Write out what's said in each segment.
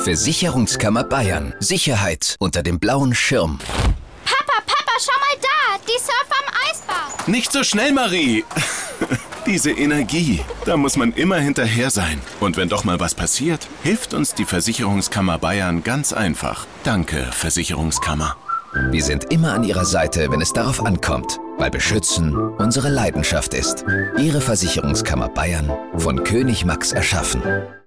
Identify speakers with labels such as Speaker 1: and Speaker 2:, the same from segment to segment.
Speaker 1: Versicherungskammer Bayern. Sicherheit unter dem blauen Schirm.
Speaker 2: Papa, schau mal da! Die Surfer am Eisbad!
Speaker 3: Nicht so schnell, Marie! Diese Energie, da muss man immer hinterher sein. Und wenn doch mal was passiert, hilft uns die Versicherungskammer Bayern ganz einfach. Danke, Versicherungskammer.
Speaker 1: Wir sind immer an Ihrer Seite, wenn es darauf ankommt, weil Beschützen unsere Leidenschaft ist. Ihre Versicherungskammer Bayern, von König Max erschaffen.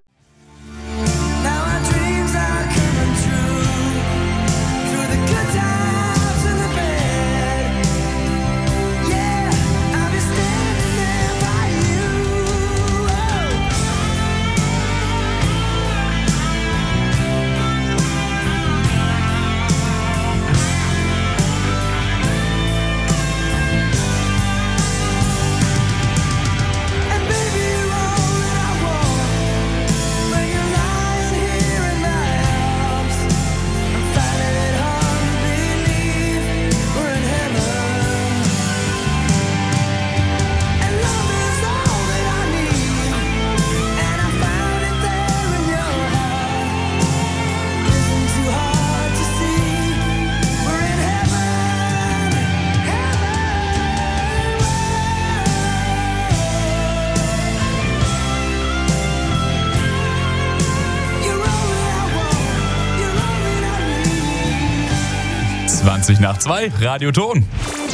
Speaker 4: Nach 2, Radioton.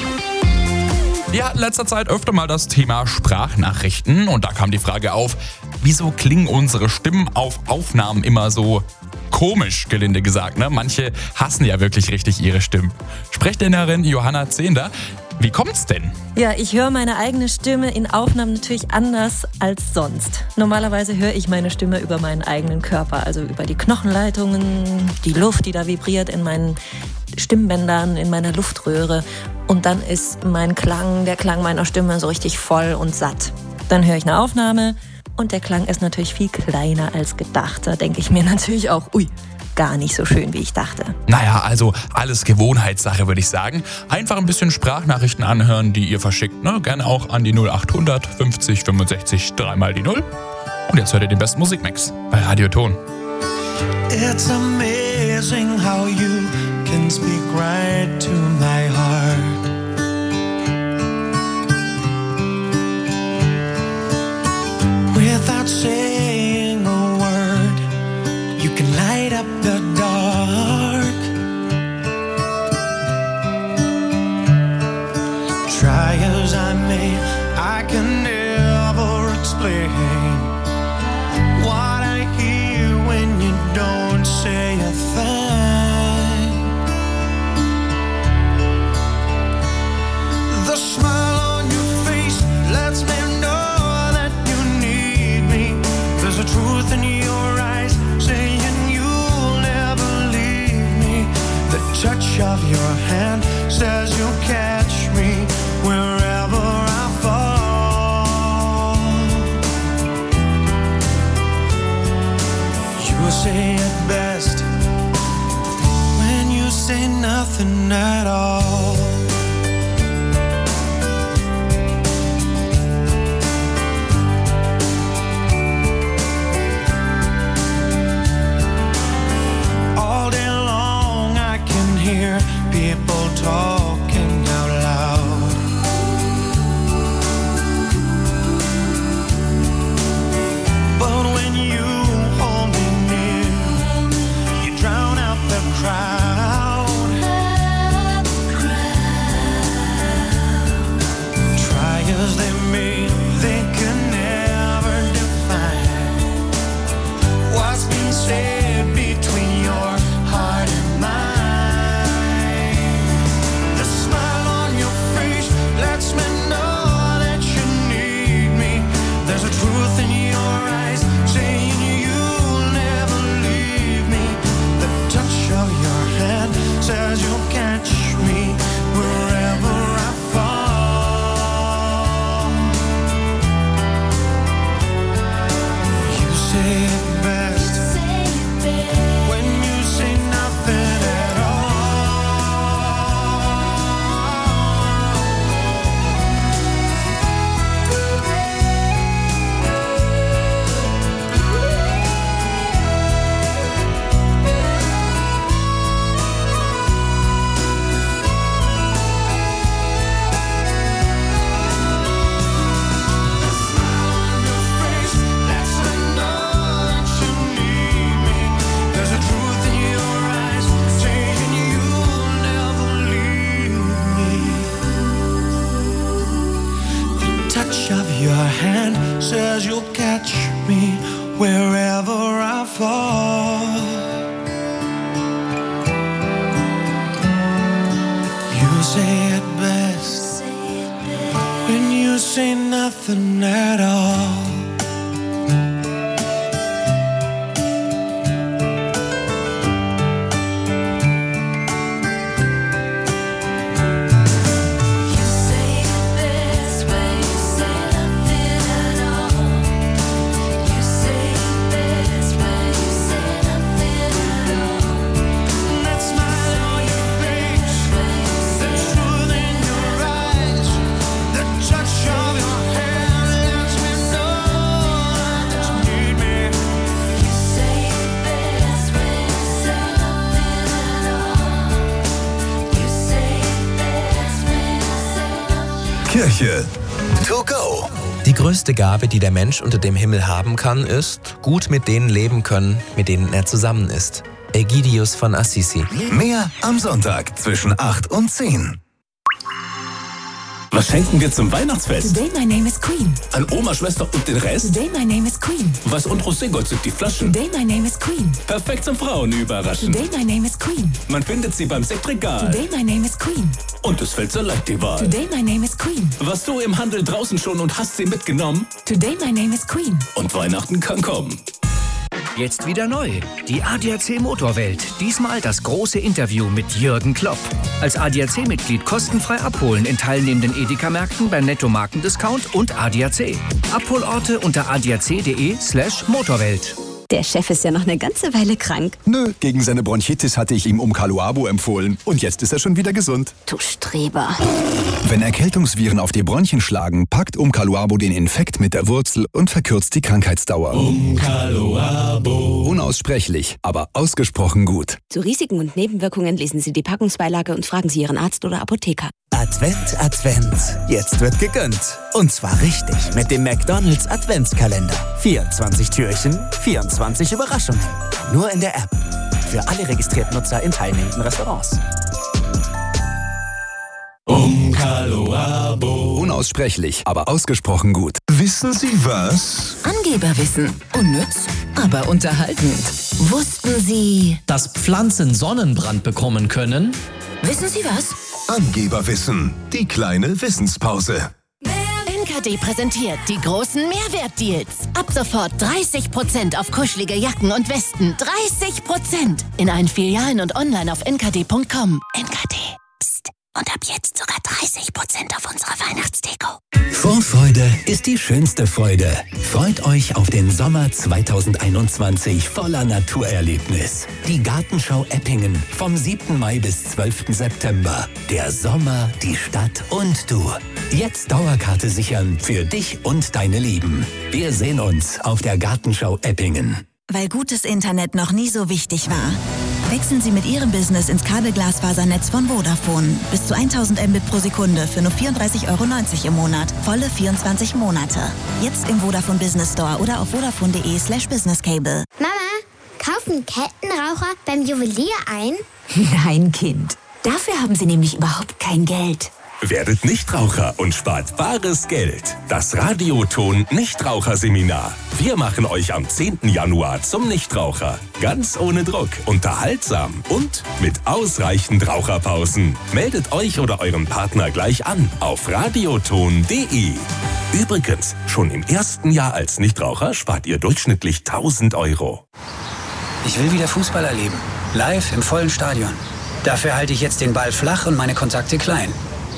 Speaker 4: Wir hatten in letzter Zeit öfter mal das Thema Sprachnachrichten und da kam die Frage auf, wieso klingen unsere Stimmen auf Aufnahmen immer so komisch, gelinde gesagt, ne? Manche hassen ja wirklich richtig ihre Stimmen. Sprechtrainerin Johanna Zehnder, wie kommt's denn?
Speaker 5: Ja, ich höre meine eigene Stimme in Aufnahmen natürlich anders als sonst. Normalerweise höre ich meine Stimme über meinen eigenen Körper, also über die Knochenleitungen, die Luft, die da vibriert in meinen Stimmbändern, in meiner Luftröhre. Und dann ist mein Klang, der Klang meiner Stimme so richtig voll und satt. Dann höre ich eine Aufnahme und der Klang ist natürlich viel kleiner als gedacht. Da denke ich mir natürlich auch, gar nicht so schön, wie ich dachte.
Speaker 4: Naja, also alles Gewohnheitssache, würde ich sagen. Einfach ein bisschen Sprachnachrichten anhören, die ihr verschickt. Ne? Gerne auch an die 0800 50 65 3 mal die 0. Und jetzt hört ihr den besten Musikmix bei Radioton.
Speaker 6: It's amazing how you can speak right to my heart. Without saying a word, you can light up the dark. Try as I may, I can never explain what I hear when you don't say a thing. The smile on your face lets me know that you need me. There's a truth in your eyes saying you'll never leave me. The touch of your hand says you'll catch me wherever I fall. You say it best when you say nothing at all. All day long I can hear people talking out loud. But when you hold me near, you drown out the crowd. 'cause you'll catch me wherever I fall. You say it best when you say nothing at all.
Speaker 1: Kirche to go.
Speaker 7: Die größte Gabe, die der Mensch unter dem Himmel haben kann, ist, gut mit denen leben können, mit denen er zusammen ist. Ägidius von Assisi.
Speaker 1: Mehr am Sonntag zwischen 8 und 10.
Speaker 8: Was schenken wir zum Weihnachtsfest?
Speaker 9: Today my name is Queen.
Speaker 8: An Oma, Schwester und den Rest?
Speaker 9: Today my name is Queen.
Speaker 8: Was und Roségold sind die Flaschen?
Speaker 9: Today my name is Queen.
Speaker 8: Perfekt zum Frauen überraschen.
Speaker 9: Today my name is Queen.
Speaker 8: Man findet sie beim Sektregal.
Speaker 9: Today my name is Queen.
Speaker 8: Und es fällt so leicht die Wahl.
Speaker 9: Today my name is Queen.
Speaker 8: Warst du im Handel draußen schon und hast sie mitgenommen?
Speaker 9: Today my name is Queen.
Speaker 8: Und Weihnachten kann kommen.
Speaker 10: Jetzt wieder neu. Die ADAC Motorwelt. Diesmal das große Interview mit Jürgen Klopp. Als ADAC-Mitglied kostenfrei abholen in teilnehmenden Edeka-Märkten bei Netto Markendiscount und ADAC. Abholorte unter adac.de/Motorwelt.
Speaker 11: Der Chef ist ja noch eine ganze Weile krank.
Speaker 12: Nö, gegen seine Bronchitis hatte ich ihm Umkaluabo empfohlen. Und jetzt ist er schon wieder gesund.
Speaker 11: Du Streber.
Speaker 12: Wenn Erkältungsviren auf die Bronchien schlagen, packt Umkaluabo den Infekt mit der Wurzel und verkürzt die Krankheitsdauer.
Speaker 8: Umkaluabo.
Speaker 12: Unaussprechlich, aber ausgesprochen gut.
Speaker 11: Zu Risiken und Nebenwirkungen lesen Sie die Packungsbeilage und fragen Sie Ihren Arzt oder Apotheker.
Speaker 13: Advent, Advent. Jetzt wird gegönnt. Und zwar richtig mit dem McDonald's Adventskalender. 24 Türchen, 24 Überraschungen. Nur in der App. Für alle registrierten Nutzer in teilnehmenden Restaurants.
Speaker 8: Umkaluabo.
Speaker 12: Unaussprechlich, aber ausgesprochen gut.
Speaker 1: Wissen Sie was?
Speaker 9: Angeberwissen. Unnütz, aber unterhaltend. Wussten Sie,
Speaker 10: dass Pflanzen Sonnenbrand bekommen können?
Speaker 9: Wissen Sie was?
Speaker 1: Angeberwissen. Die kleine Wissenspause.
Speaker 9: NKD präsentiert die großen Mehrwertdeals. Ab sofort 30% auf kuschelige Jacken und Westen. 30% in allen Filialen und online auf nkd.com. NKD. Psst. Und ab jetzt sogar 30% auf unsere Weihnachtsdeko.
Speaker 13: Vorfreude ist die schönste Freude. Freut euch auf den Sommer 2021 voller Naturerlebnis. Die Gartenschau Eppingen vom 7. Mai bis 12. September. Der Sommer, die Stadt und du. Jetzt Dauerkarte sichern für dich und deine Lieben. Wir sehen uns auf der Gartenschau Eppingen.
Speaker 14: Weil gutes Internet noch nie so wichtig war. Wechseln Sie mit Ihrem Business ins Kabelglasfasernetz von Vodafone. Bis zu 1000 Mbit pro Sekunde für nur 34,90 € im Monat. Volle 24 Monate. Jetzt im Vodafone Business Store oder auf vodafone.de/businesscable.
Speaker 2: Mama, kaufen Kettenraucher beim Juwelier ein?
Speaker 14: Nein, Kind. Dafür haben Sie nämlich überhaupt kein Geld.
Speaker 8: Werdet Nichtraucher und spart bares Geld. Das Radioton-Nichtraucherseminar. Wir machen euch am 10. Januar zum Nichtraucher. Ganz ohne Druck, unterhaltsam und mit ausreichend Raucherpausen. Meldet euch oder euren Partner gleich an auf radioton.de. Übrigens, schon im ersten Jahr als Nichtraucher spart ihr durchschnittlich 1.000 €.
Speaker 10: Ich will wieder Fußball erleben. Live im vollen Stadion. Dafür halte ich jetzt den Ball flach und meine Kontakte klein.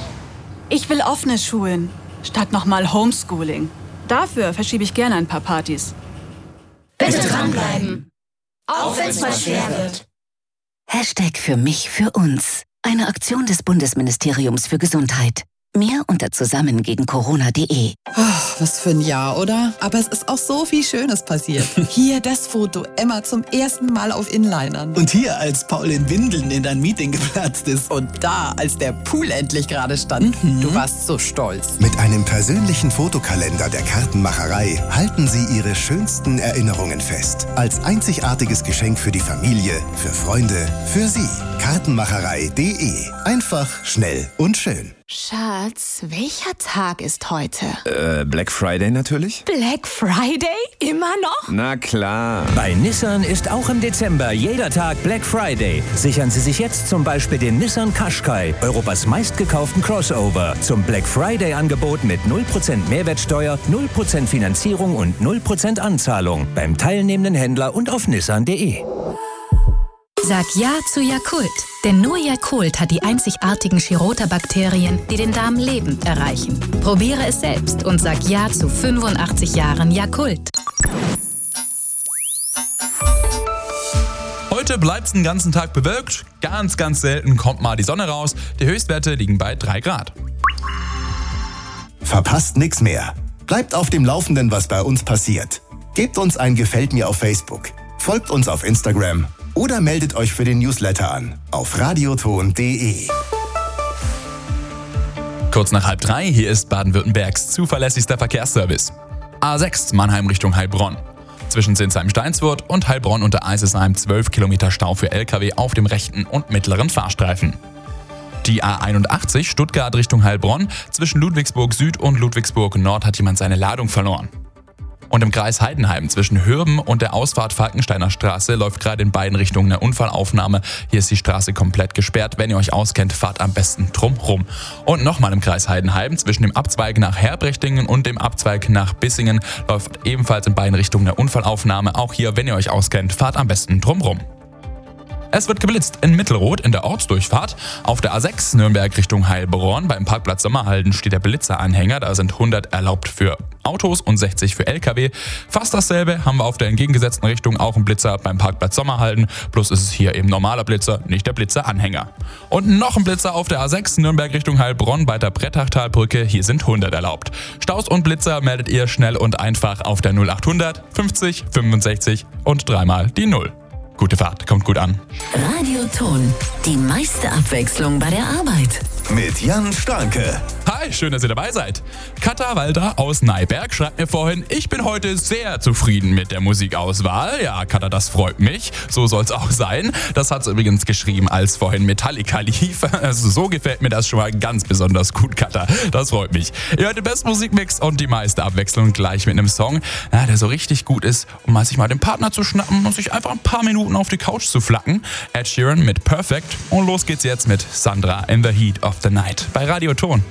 Speaker 15: Ich will offene Schulen, statt nochmal Homeschooling. Dafür verschiebe ich gerne ein paar Partys.
Speaker 9: Bitte dranbleiben. Auch wenn es mal schwer wird.
Speaker 11: Hashtag für mich, für uns. Eine Aktion des Bundesministeriums für Gesundheit. Mehr unter zusammengegen-corona.de.
Speaker 16: Oh, was für ein Jahr, oder? Aber es ist auch so viel Schönes passiert. Hier das Foto, Emma zum ersten Mal auf Inlinern.
Speaker 13: Und hier, als Paul in Windeln in ein Meeting geplatzt ist.
Speaker 16: Und da, als der Pool endlich gerade stand. Du warst so stolz.
Speaker 17: Mit einem persönlichen Fotokalender der Kartenmacherei halten Sie Ihre schönsten Erinnerungen fest. Als einzigartiges Geschenk für die Familie, für Freunde, für Sie. Kartenmacherei.de. Einfach, schnell und schön.
Speaker 18: Schatz, welcher Tag ist heute?
Speaker 19: Black Friday natürlich?
Speaker 18: Black Friday? Immer noch?
Speaker 19: Na klar.
Speaker 10: Bei Nissan ist auch im Dezember jeder Tag Black Friday. Sichern Sie sich jetzt zum Beispiel den Nissan Qashqai, Europas meistgekauften Crossover, zum Black Friday-Angebot mit 0% Mehrwertsteuer, 0% Finanzierung und 0% Anzahlung beim teilnehmenden Händler und auf nissan.de.
Speaker 20: Sag Ja zu Yakult, denn nur Yakult hat die einzigartigen Chirota-Bakterien, die den Darm lebend erreichen. Probiere es selbst und sag Ja zu 85 Jahren Yakult.
Speaker 4: Heute bleibt es den ganzen Tag bewölkt. Ganz, ganz selten kommt mal die Sonne raus. Die Höchstwerte liegen bei 3 Grad.
Speaker 17: Verpasst nichts mehr. Bleibt auf dem Laufenden, was bei uns passiert. Gebt uns ein Gefällt mir auf Facebook. Folgt uns auf Instagram. Oder meldet euch für den Newsletter an auf radioton.de.
Speaker 4: Kurz nach 2:30, hier ist Baden-Württembergs zuverlässigster Verkehrsservice. A6 Mannheim Richtung Heilbronn. Zwischen Sinsheim-Steinswurth und Heilbronn unter Eisesheim 12 Kilometer Stau für LKW auf dem rechten und mittleren Fahrstreifen. Die A81 Stuttgart Richtung Heilbronn. Zwischen Ludwigsburg Süd und Ludwigsburg Nord hat jemand seine Ladung verloren. Und im Kreis Heidenheim zwischen Hürben und der Ausfahrt Falkensteiner Straße läuft gerade in beiden Richtungen eine Unfallaufnahme. Hier ist die Straße komplett gesperrt. Wenn ihr euch auskennt, fahrt am besten drumrum. Und nochmal im Kreis Heidenheim zwischen dem Abzweig nach Herbrechtingen und dem Abzweig nach Bissingen läuft ebenfalls in beiden Richtungen eine Unfallaufnahme. Auch hier, wenn ihr euch auskennt, fahrt am besten drumrum. Es wird geblitzt in Mittelrot in der Ortsdurchfahrt. Auf der A6 Nürnberg Richtung Heilbronn beim Parkplatz Sommerhalden steht der Blitzeranhänger. Da sind 100 erlaubt für Autos und 60 für LKW. Fast dasselbe haben wir auf der entgegengesetzten Richtung auch einen Blitzer beim Parkplatz Sommerhalden. Bloß ist es hier eben normaler Blitzer, nicht der Blitzeranhänger. Und noch ein Blitzer auf der A6 Nürnberg Richtung Heilbronn bei der Brettachtalbrücke. Hier sind 100 erlaubt. Staus und Blitzer meldet ihr schnell und einfach auf der 0800 50 65 und dreimal die 0. Gute Fahrt, kommt gut an.
Speaker 11: Radioton, die meiste Abwechslung bei der Arbeit.
Speaker 17: Mit Jan Starke.
Speaker 4: Hi, schön, dass ihr dabei seid. Katha Walter aus Neiberg schreibt mir vorhin, ich bin heute sehr zufrieden mit der Musikauswahl. Ja, Katha, das freut mich. So soll's auch sein. Das hat's übrigens geschrieben, als vorhin Metallica lief. Also so gefällt mir das schon mal ganz besonders gut, Katha. Das freut mich. Ihr hört den besten Musikmix und die meiste Abwechslung gleich mit einem Song, der so richtig gut ist, um mal sich mal den Partner zu schnappen und sich einfach ein paar Minuten auf die Couch zu flacken. Ed Sheeran mit Perfect. Und los geht's jetzt mit Sandra in the Heat of the Night bei Radio Ton.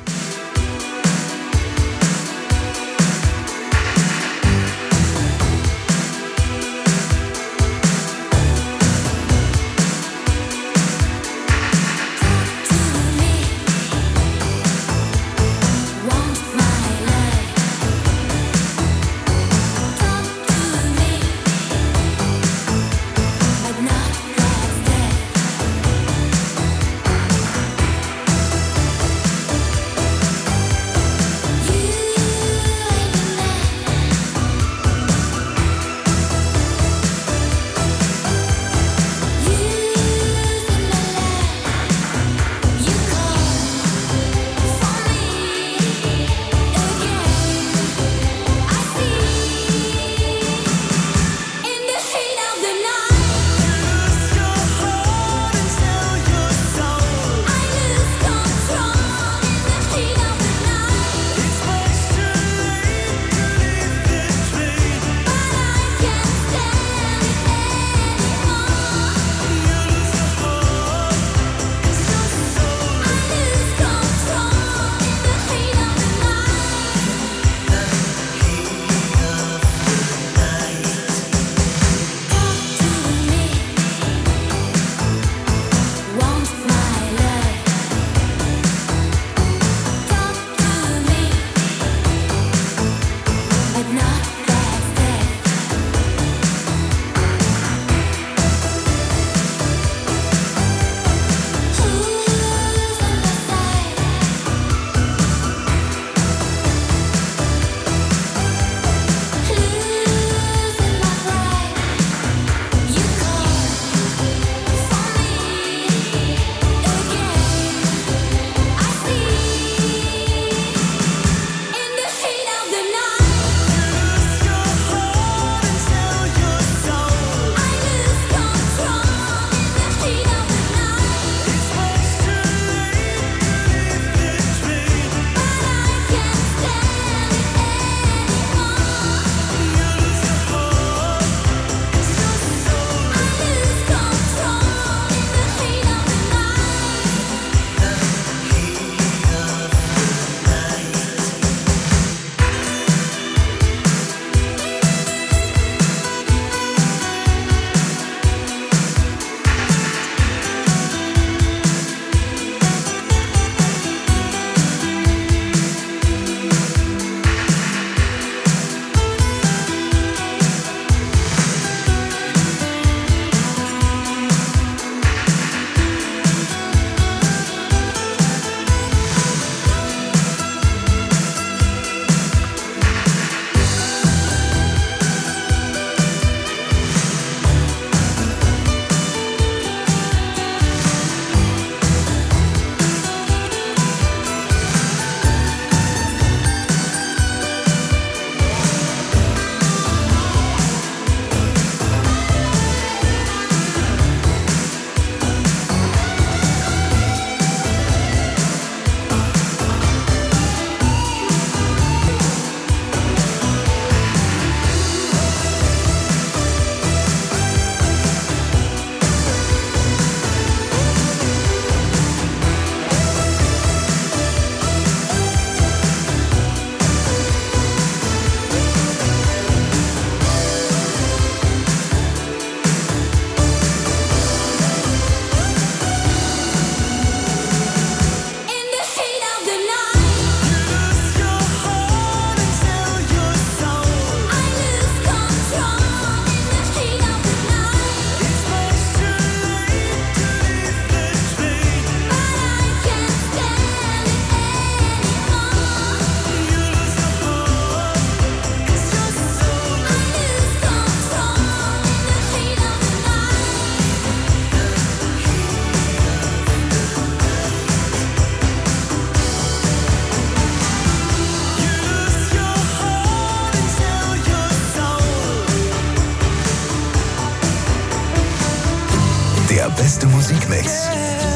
Speaker 13: Der beste Musikmix.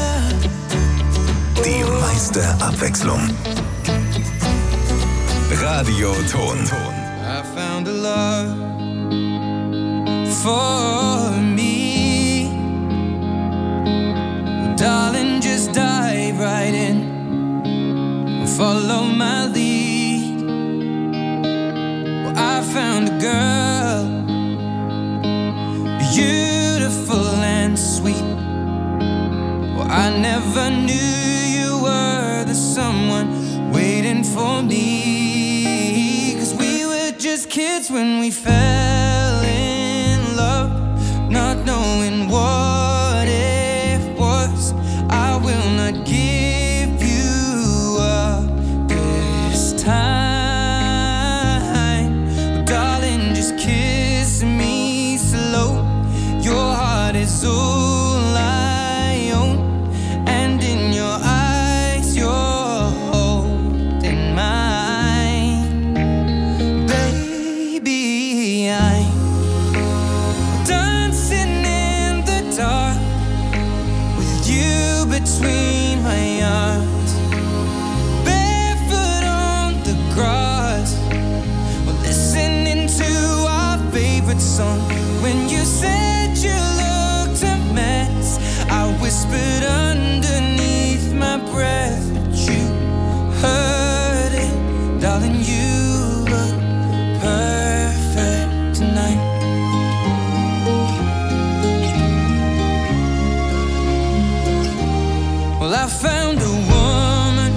Speaker 13: Die meiste Abwechslung. Radioton.
Speaker 6: I found a love for me. Darling, just dive right in. Follow my lead. Well, I found a girl, beautiful and sweet. Well, I never knew you were the someone waiting for me. 'Cause we were just kids when we fell in love, not knowing what it was. I will not give you up this time. Oh, darling, just kiss me slow. Your heart is all I own, and in your eyes you're holding mine. Baby, I'm dancing in the dark with you between my arms, barefoot on the grass. We're listening to our favorite song. When you said you looked a mess, I whispered underneath my breath, but you heard it. Darling, you look perfect tonight. Well, I found a woman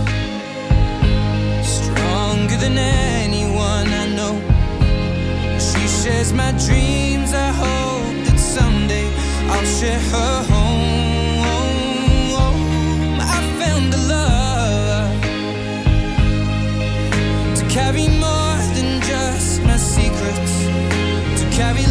Speaker 6: stronger than anyone I know. She shares my dreams. I hope that someday I'll share her home. I found a love to carry more than just my secrets, to carry